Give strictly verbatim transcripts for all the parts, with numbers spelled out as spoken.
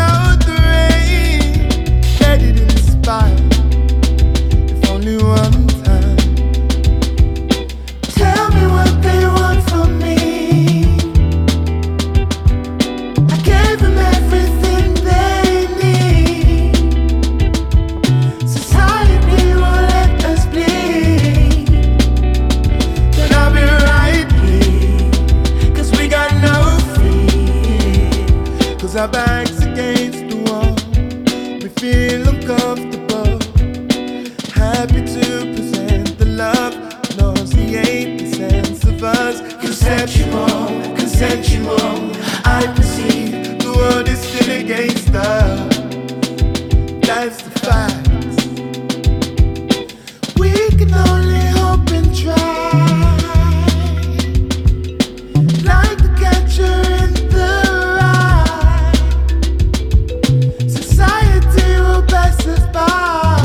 out the rain, let it inspire, if only one time. Tell me what they want from me. I gave them everything they need. Society won't let us bleed, but I'll be right here, 'cause we got no fear. 'Cause our backs against the wall, we feel uncomfortable. Happy to present the love, nauseate the sense of us. Consensual, consensual, I perceive the world is still against us. That's the fact. We can only hope and try, like the catcher in the rye. Society will pass us by.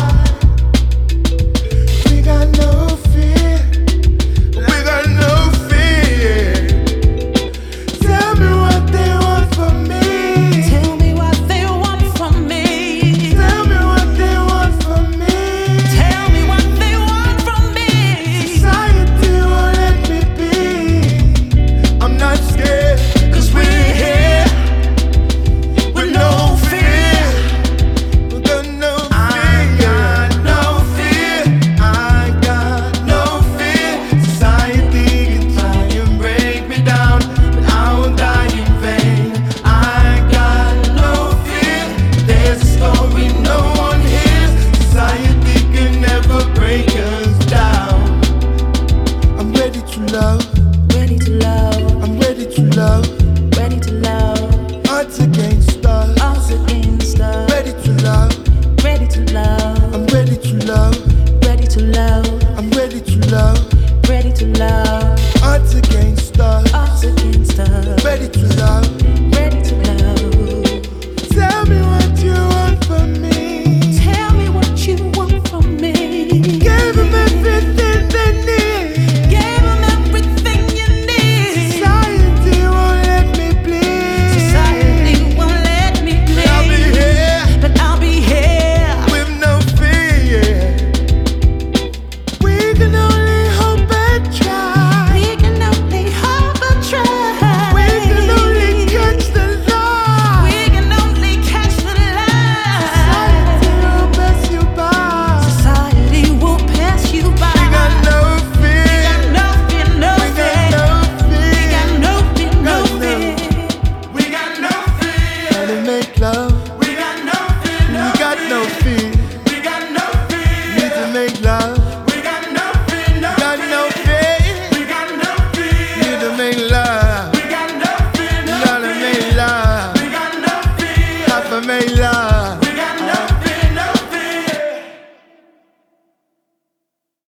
We got no fear, we got no fear. Tell me what they want from me. Tell me what they want from me. Tell me what they want from me. Tell me what they want from me. Society won't let me be. I'm not scared, 'cause we're here with no fear. We got no fear. I got no fear. I got no fear. Society can try and break me down, but I won't die in vain. I got no fear. There's a story no one hears. Society can never break us down. I'm ready to love. Ready to love, I'm ready to love. ready to love. Odds against us. Us against us. Ready to love. Ready to love, I'm ready to love. ready to love, I'm ready to love. ready to love. Odds against us. Us against us. Ready to love. Ready to love. Tell me what you want from me. Tell me what you want from me. Give them everything they need. Gave them everything you need. Society won't let me bleed. Society won't let me But I'll be bleed, here but I'll be here. with no fear. We can only hope and try. We can only hope and try. We can only catch the light. We can only catch the Society light. will pass you by. Society will pass you by. We got no fear. No fear, no We got fear. no We fear. got no fear, no Got no- fear. We got no fear. Gotta make love. We got no fear, We no got no fear.